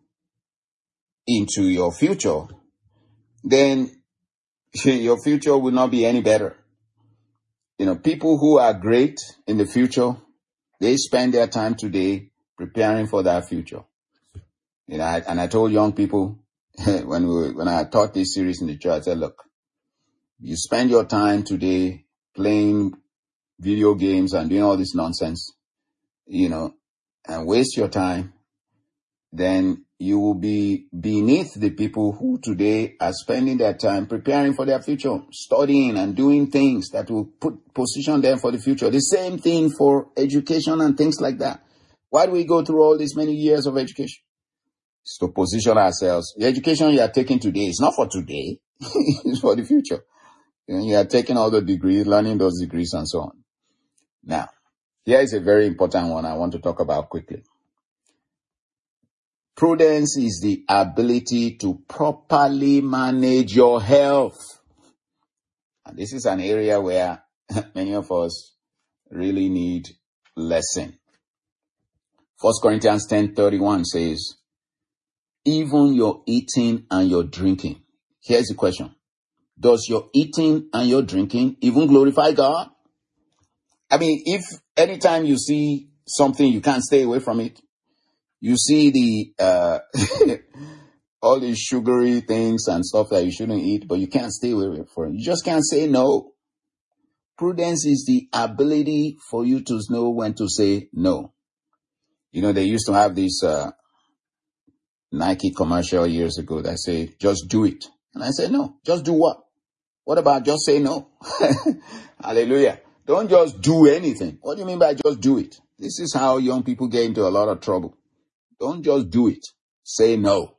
into your future, then your future will not be any better. You know, people who are great in the future, they spend their time today preparing for that future. You know, I, and I told young people when we when I taught this series in the church, I said, look, you spend your time today playing video games and doing all this nonsense, you know, and waste your time, then you will be beneath the people who today are spending their time preparing for their future, studying and doing things that will put position them for the future. The same thing for education and things like that. Why do we go through all these many years of education? It's to position ourselves. The education you are taking today is not for today. It's for the future. You know, you are taking all the degrees, learning those degrees and so on. Now, Here is a very important one I want to talk about quickly. Prudence is the ability to properly manage your health. And this is an area where many of us really need lesson. First Corinthians ten thirty-one says, even your eating and your drinking. Here's the question. Does your eating and your drinking even glorify God? I mean, if anytime you see something, you can't stay away from it. You see the uh, all these sugary things and stuff that you shouldn't eat, but you can't stay away from it. You just can't say no. Prudence is the ability for you to know when to say no. You know, they used to have this uh, Nike commercial years ago that say, just do it. And I said, no, just do what? What about just say no? Hallelujah. Don't just do anything. What do you mean by just do it? This is how young people get into a lot of trouble. Don't just do it. Say no.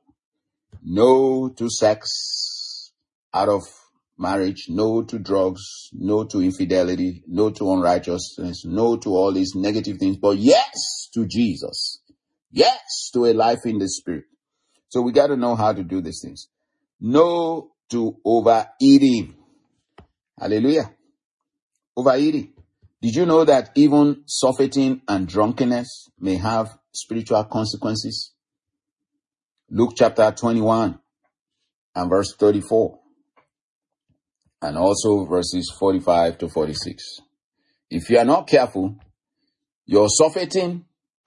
No to sex out of marriage. No to drugs. No to infidelity. No to unrighteousness. No to all these negative things. But yes to Jesus. Yes to a life in the Spirit. So we got to know how to do these things. No to overeating. Hallelujah. Overeating. Did you know that even surfeiting and drunkenness may have spiritual consequences? Luke chapter twenty-one and verse thirty-four. And also verses forty-five to forty-six. If you are not careful, your surfeiting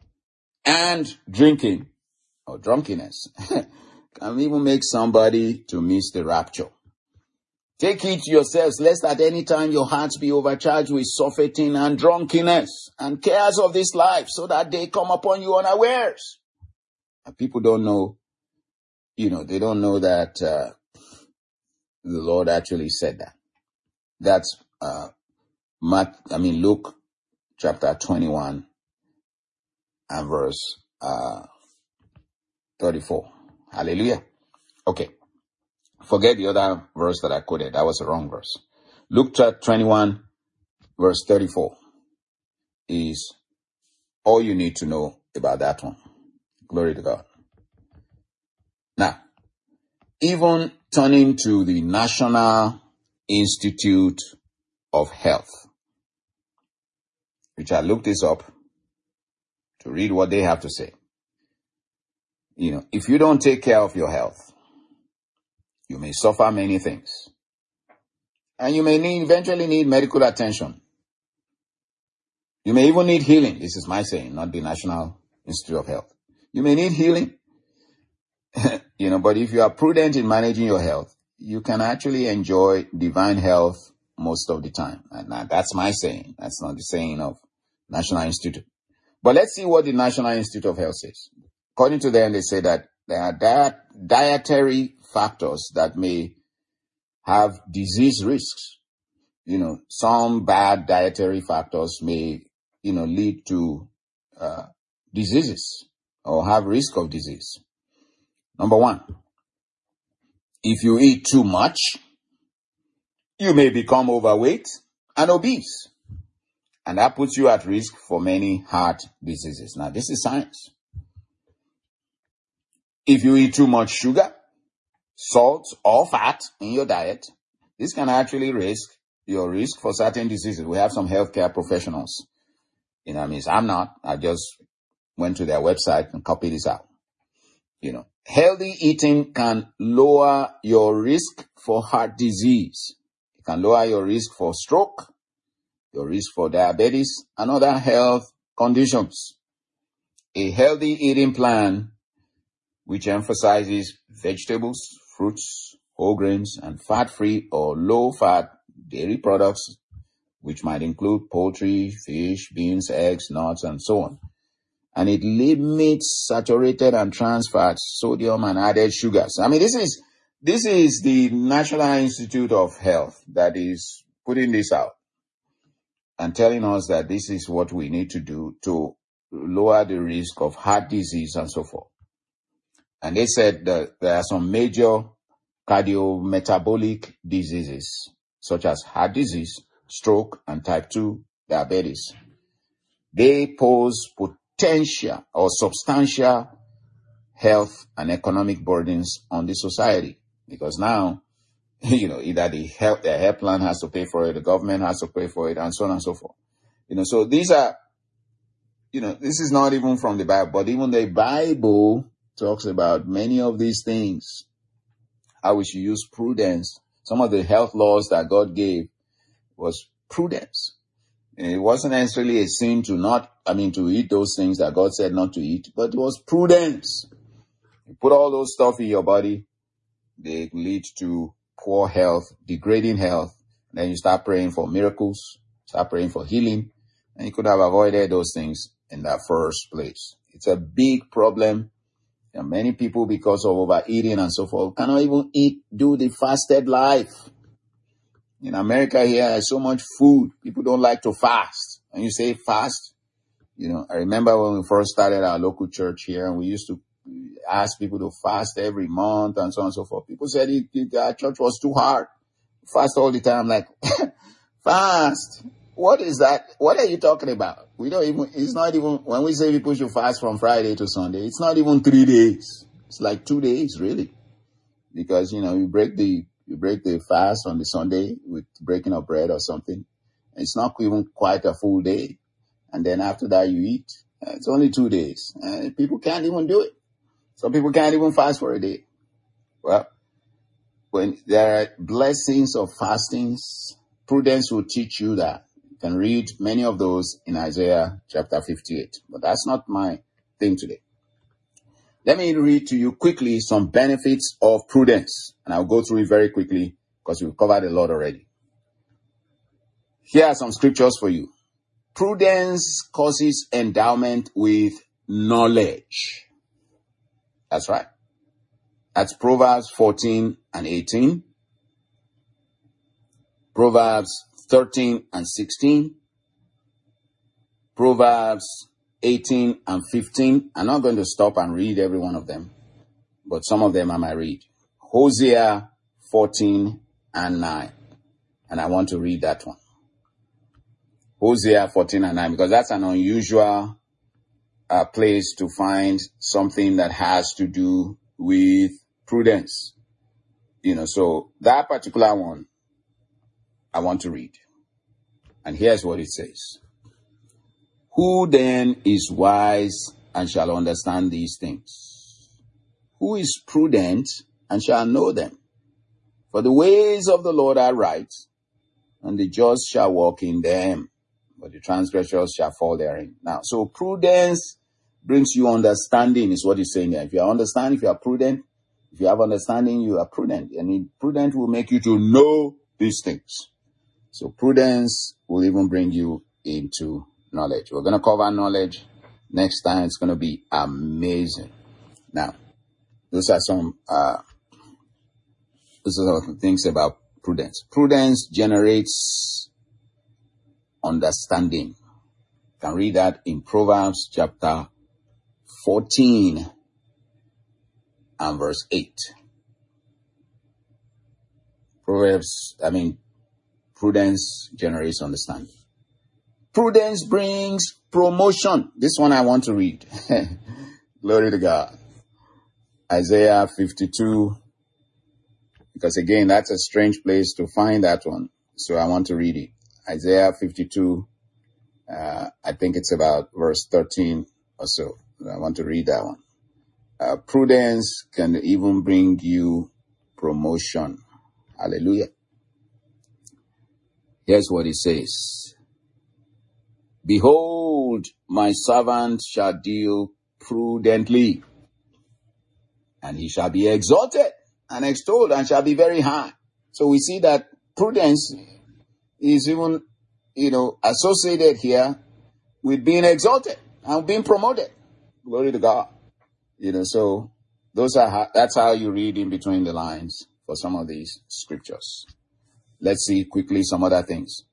and drinking or drunkenness can even make somebody to miss the rapture. Take heed to yourselves, lest at any time your hearts be overcharged with surfeiting and drunkenness and cares of this life, so that they come upon you unawares. And people don't know, you know, they don't know that uh, the Lord actually said that. That's uh, Mark, I mean Luke chapter twenty-one and verse uh, thirty-four. Hallelujah. Okay. Forget the other verse that I quoted. That was the wrong verse. Luke twenty-one, verse thirty-four is all you need to know about that one. Glory to God. Now, even turning to the National Institute of Health, which I looked this up to read what they have to say. You know, if you don't take care of your health, you may suffer many things. And you may need, eventually need medical attention. You may even need healing. This is my saying, not the National Institute of Health. You may need healing. you know, but if you are prudent in managing your health, you can actually enjoy divine health most of the time. And that's my saying. That's not the saying of National Institute. But let's see what the National Institute of Health says. According to them, they say that there are diet, dietary factors that may have disease risks. You know, some bad dietary factors may, you know, lead to uh, diseases or have risk of disease. Number one, if you eat too much, you may become overweight and obese. And that puts you at risk for many heart diseases. Now, this is science. If you eat too much sugar, salt, or fat in your diet, this can actually risk your risk for certain diseases. We have some healthcare professionals. You know what I mean? I'm not. I just went to their website and copied this out. You know, healthy eating can lower your risk for heart disease. It can lower your risk for stroke, your risk for diabetes, and other health conditions. A healthy eating plan, which emphasizes vegetables, fruits, whole grains, and fat-free or low-fat dairy products, which might include poultry, fish, beans, eggs, nuts, and so on. And it limits saturated and trans fats, sodium, and added sugars. I mean, this is this is the National Institute of Health that is putting this out and telling us that this is what we need to do to lower the risk of heart disease and so forth. And they said that there are some major cardiometabolic diseases, such as heart disease, stroke, and type two diabetes, they pose potential or substantial health and economic burdens on the society. Because now, you know, either the health, the health plan has to pay for it, the government has to pay for it, and so on and so forth. You know, so these are, you know, this is not even from the Bible, but even the Bible talks about many of these things, how we should use prudence. Some of the health laws that God gave was prudence. It wasn't necessarily a sin to not, I mean, to eat those things that God said not to eat, but it was prudence. You put all those stuff in your body, they lead to poor health, degrading health. Then you start praying for miracles, start praying for healing, and you could have avoided those things in that first place. It's a big problem. And many people, because of overeating and so forth, cannot even eat, do the fasted life. In America here, there's so much food. People don't like to fast. And you say fast, you know, I remember when we first started our local church here, and we used to ask people to fast every month and so on and so forth. People said it, it, our church was too hard. Fast all the time. Like, fast? What is that? What are you talking about? We don't even, it's not even, when we say people should fast from Friday to Sunday, it's not even three days. It's like two days, really. Because, you know, you break the, you break the fast on the Sunday with breaking of bread or something. It's not even quite a full day. And then after that you eat. It's only two days. And people can't even do it. Some people can't even fast for a day. Well, when there are blessings of fastings, prudence will teach you that. You can read many of those in Isaiah chapter fifty-eight. But that's not my thing today. Let me read to you quickly some benefits of prudence. And I'll go through it very quickly because we've covered a lot already. Here are some scriptures for you. Prudence causes endowment with knowledge. That's right. That's Proverbs fourteen and eighteen. Proverbs thirteen and sixteen. Proverbs eighteen and fifteen. I'm not going to stop and read every one of them, but some of them I might read. Hosea fourteen and nine. And I want to read that one. Hosea fourteen and nine, because that's an unusual uh, place to find something that has to do with prudence. You know, so that particular one, I want to read. And here's what it says. Who then is wise and shall understand these things? Who is prudent and shall know them? For the ways of the Lord are right, and the just shall walk in them, but the transgressors shall fall therein. Now, so prudence brings you understanding, is what he's saying there. If you understand, if you are prudent, if you have understanding, you are prudent. And prudent will make you to know these things. So prudence will even bring you into knowledge. We're going to cover knowledge next time. It's going to be amazing. Now, those are some, uh, those are some things about prudence. Prudence generates understanding. You can read that in Proverbs chapter fourteen and verse eight. Proverbs, I mean, prudence generates understanding. Prudence brings promotion. This one I want to read. Glory to God. Isaiah fifty-two. Because again, that's a strange place to find that one. So I want to read it. Isaiah fifty-two. Uh, I think it's about verse thirteen or so. I want to read that one. Uh, prudence can even bring you promotion. Hallelujah. Here's what it says. Behold, my servant shall deal prudently, and he shall be exalted and extolled and shall be very high. So we see that prudence is even, you know, associated here with being exalted and being promoted. Glory to God. You know, so those are how, that's how you read in between the lines for some of these scriptures. Let's see quickly some other things.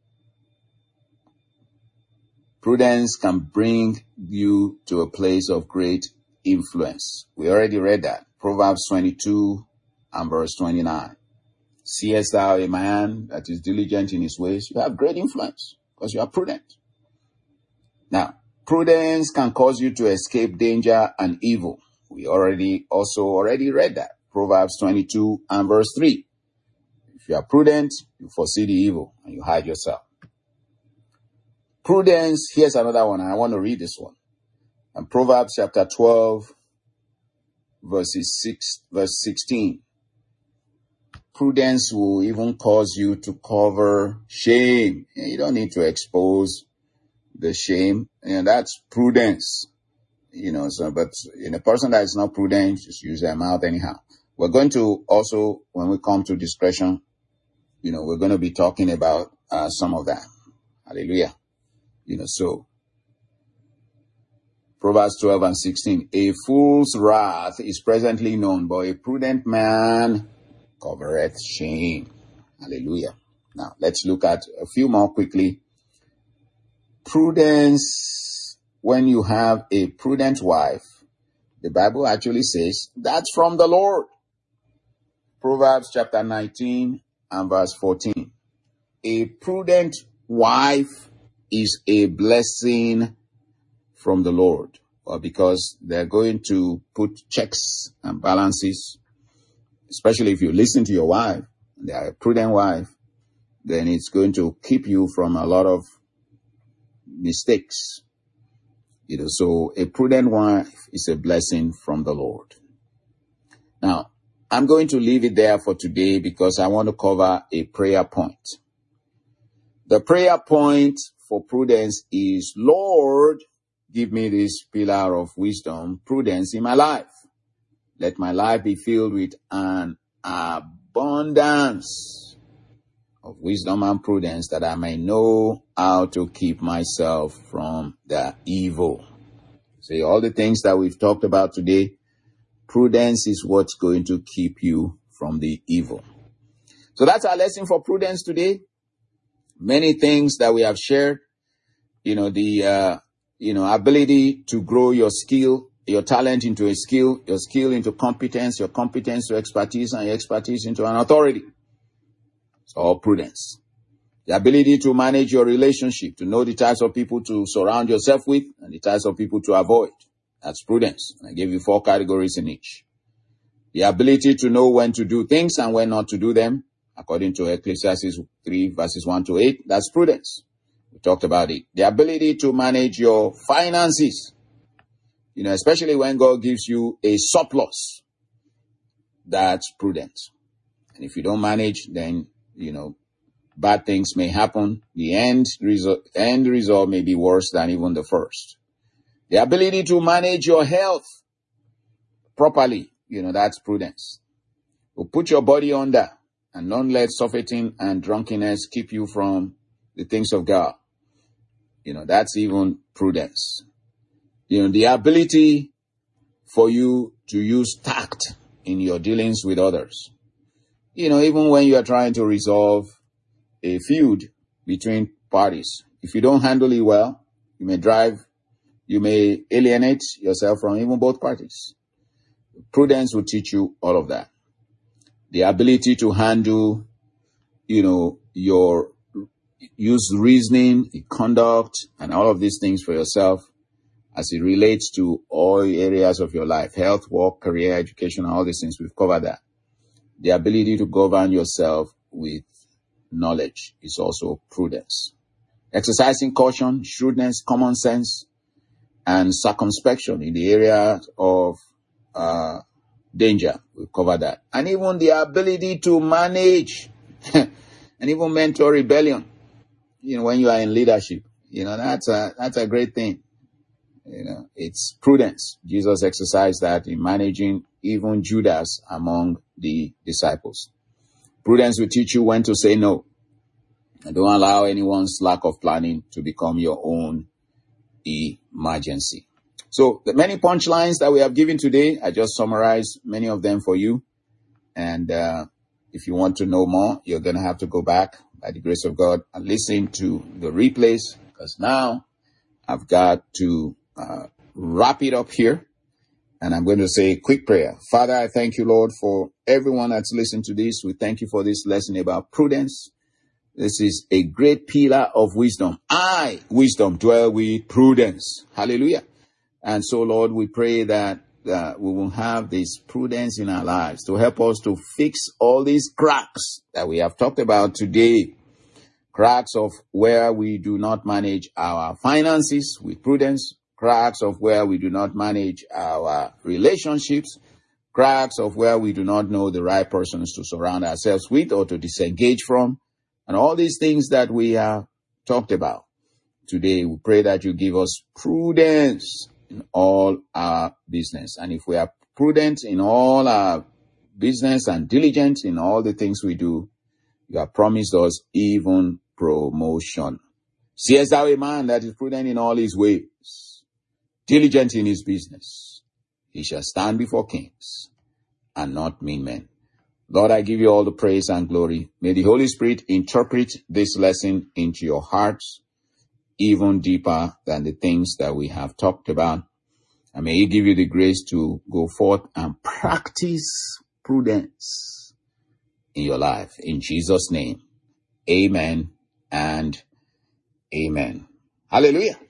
Prudence can bring you to a place of great influence. We already read that. Proverbs twenty-two and verse twenty-nine. Seest thou a man that is diligent in his ways? You have great influence because you are prudent. Now, Prudence can cause you to escape danger and evil. We already also already read that. Proverbs twenty-two and verse three. If you are prudent, you foresee the evil and you hide yourself. Prudence, here's another one, and I want to read this one. And Proverbs chapter twelve, verses six, verse sixteen. Prudence will even cause you to cover shame. You don't need to expose the shame. And that's prudence. You know, so, but in a person that is not prudent, just use their mouth anyhow. We're going to also, when we come to discretion, you know, we're going to be talking about uh, some of that. Hallelujah. You know, so Proverbs twelve and sixteen. A fool's wrath is presently known, but a prudent man covereth shame. Hallelujah. Now, let's look at a few more quickly. Prudence, when you have a prudent wife, the Bible actually says that's from the Lord. Proverbs chapter nineteen and verse fourteen. A prudent wife is a blessing from the Lord, or because they're going to put checks and balances, especially if you listen to your wife, they are a prudent wife, then it's going to keep you from a lot of mistakes. You know, so a prudent wife is a blessing from the Lord. Now, I'm going to leave it there for today because I want to cover a prayer point. The prayer point for prudence is, Lord, give me this pillar of wisdom, prudence in my life. Let my life be filled with an abundance of wisdom and prudence that I may know how to keep myself from the evil. See, all the things that we've talked about today, prudence is what's going to keep you from the evil. So that's our lesson for prudence today. Many things that we have shared, you know, the, uh, you know, ability to grow your skill, your talent into a skill, your skill into competence, your competence to expertise, and your expertise into an authority. It's all prudence. The ability to manage your relationship, to know the types of people to surround yourself with and the types of people to avoid. That's prudence. I gave you four categories in each. The ability to know when to do things and when not to do them, according to Ecclesiastes three, verses one to eight. That's prudence. We talked about it. The ability to manage your finances, you know, especially when God gives you a surplus, that's prudence. And if you don't manage, then, you know, bad things may happen. The end result, end result may be worse than even the first. The ability to manage your health properly, you know, that's prudence. Well, put your body under and don't let surfeiting and drunkenness keep you from the things of God. You know, that's even prudence. You know, the ability for you to use tact in your dealings with others. You know, even when you are trying to resolve a feud between parties, if you don't handle it well, you may drive, you may alienate yourself from even both parties. Prudence will teach you all of that. The ability to handle, you know, your use reasoning, conduct, and all of these things for yourself as it relates to all areas of your life, health, work, career, education, all these things. We've covered that. The ability to govern yourself with knowledge is also prudence. Exercising caution, shrewdness, common sense, and circumspection in the area of uh, danger. We've covered that. And even the ability to manage and even mentor rebellion. You know, when you are in leadership, you know, that's a, that's a great thing. You know, it's prudence. Jesus exercised that in managing even Judas among the disciples. Prudence will teach you when to say no. And don't allow anyone's lack of planning to become your own emergency. So the many punchlines that we have given today, I just summarized many of them for you. And uh, if you want to know more, you're going to have to go back by the grace of God and listen to the replays, because now I've got to uh, wrap it up here. And I'm going to say a quick prayer. Father, I thank you, Lord, for everyone that's listened to this. We thank you for this lesson about prudence. This is a great pillar of wisdom. I, wisdom, dwell with prudence. Hallelujah. And so, Lord, we pray that uh, we will have this prudence in our lives to help us to fix all these cracks that we have talked about today. Cracks of where we do not manage our finances with prudence. Cracks of where we do not manage our relationships. Cracks of where we do not know the right persons to surround ourselves with or to disengage from. And all these things that we have talked about today, we pray that you give us prudence in all our business. And if we are prudent in all our business and diligent in all the things we do, you have promised us even promotion. Seest thou a man that is prudent in all his ways, diligent in his business? He shall stand before kings and not mean men. Lord, I give you all the praise and glory. May the Holy Spirit interpret this lesson into your hearts even deeper than the things that we have talked about. And may he give you the grace to go forth and practice prudence in your life. In Jesus' name, amen and amen. Hallelujah.